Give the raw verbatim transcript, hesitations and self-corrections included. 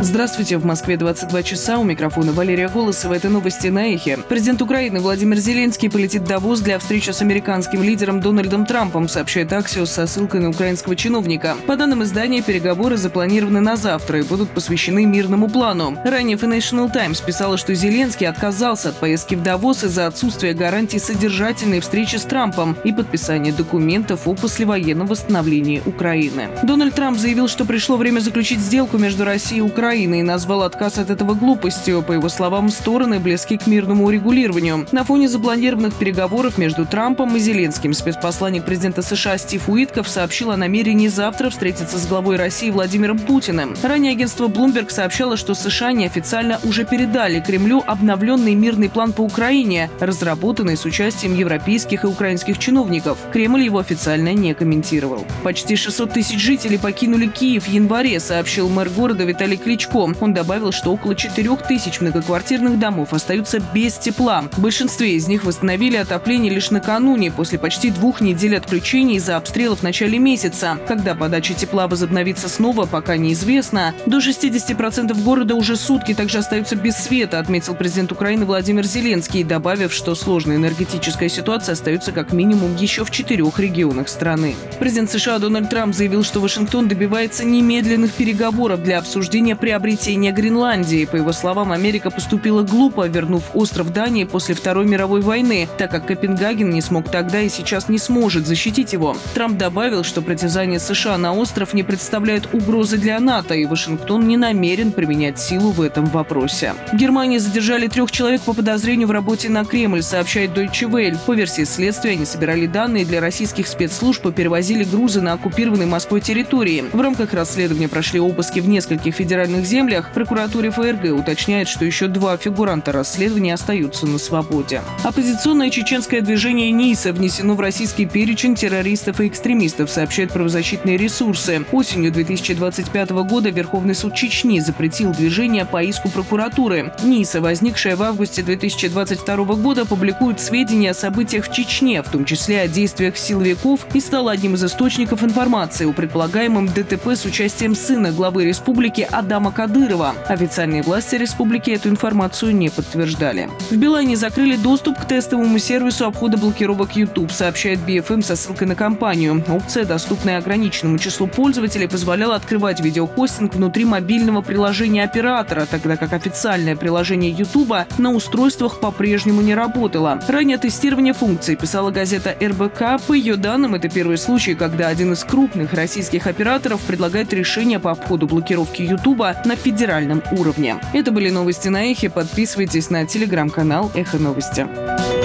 Здравствуйте, в Москве двадцать два часа, у микрофона Валерия Голосова. Это новости на Эхе. Президент Украины Владимир Зеленский полетит в Давос для встречи с американским лидером Дональдом Трампом, сообщает Axios со ссылкой на украинского чиновника. По данным издания, переговоры запланированы на завтра и будут посвящены мирному плану. Ранее Financial Times писала, что Зеленский отказался от поездки в Давос из-за отсутствия гарантий содержательной встречи с Трампом и подписания документов о послевоенном восстановлении Украины. Дональд Трамп заявил, что пришло время заключить сделку между Россией и Украиной, и назвал отказ от этого глупостью. По его словам, стороны близки к мирному урегулированию. На фоне запланированных переговоров между Трампом и Зеленским спецпосланник президента США Стив Уитков сообщил о намерении завтра встретиться с главой России Владимиром Путиным. Ранее агентство Bloomberg сообщало, что США неофициально уже передали Кремлю обновленный мирный план по Украине, разработанный с участием европейских и украинских чиновников. Кремль его официально не комментировал. Почти шестьсот тысяч жителей покинули Киев в январе, сообщил мэр города Виталий Кличко. Он добавил, что около четырех тысяч многоквартирных домов остаются без тепла. В большинстве из них восстановили отопление лишь накануне, после почти двух недель отключений из-за обстрелов в начале месяца. Когда подача тепла возобновится снова, пока неизвестно. До шестидесяти процентов города уже сутки также остаются без света, отметил президент Украины Владимир Зеленский, добавив, что сложная энергетическая ситуация остается как минимум еще в четырех регионах страны. Президент США Дональд Трамп заявил, что Вашингтон добивается немедленных переговоров для обсуждения приобретения Гренландии. По его словам, Америка поступила глупо, вернув остров Дании после Второй мировой войны, так как Копенгаген не смог тогда и сейчас не сможет защитить его. Трамп добавил, что притязание США на остров не представляет угрозы для НАТО, и Вашингтон не намерен применять силу в этом вопросе. В Германии задержали трех человек по подозрению в работе на Кремль, сообщает Deutsche Welle. По версии следствия, они собирали данные для российских спецслужб и перевозили грузы на оккупированной Москвой территории. В рамках расследования прошли обыски в нескольких федеральных землях. В прокуратуре ФРГ уточняет, что еще два фигуранта расследования остаются на свободе. Оппозиционное чеченское движение НИИСа внесено в российский перечень террористов и экстремистов, сообщают правозащитные ресурсы. Осенью две тысячи двадцать пятого года Верховный суд Чечни запретил движение по иску прокуратуры. НИИСа, возникшая в августе две тысячи двадцать второго года, публикует сведения о событиях в Чечне, в том числе о действиях силовиков, и стала одним из источников информации о предполагаемом ДТП с участием сына главы республики Адама Кадырова. Официальные власти республики эту информацию не подтверждали. В Билайне закрыли доступ к тестовому сервису обхода блокировок YouTube, сообщает би эф эм со ссылкой на компанию. Опция, доступная ограниченному числу пользователей, позволяла открывать видеохостинг внутри мобильного приложения оператора, тогда как официальное приложение YouTube на устройствах по-прежнему не работало. Ранее тестирование функции писала газета эр бэ ка. По ее данным, это первый случай, когда один из крупных российских операторов предлагает решение по обходу блокировки YouTube на федеральном уровне. Это были новости на Эхе. Подписывайтесь на телеграм-канал Эхо Новости.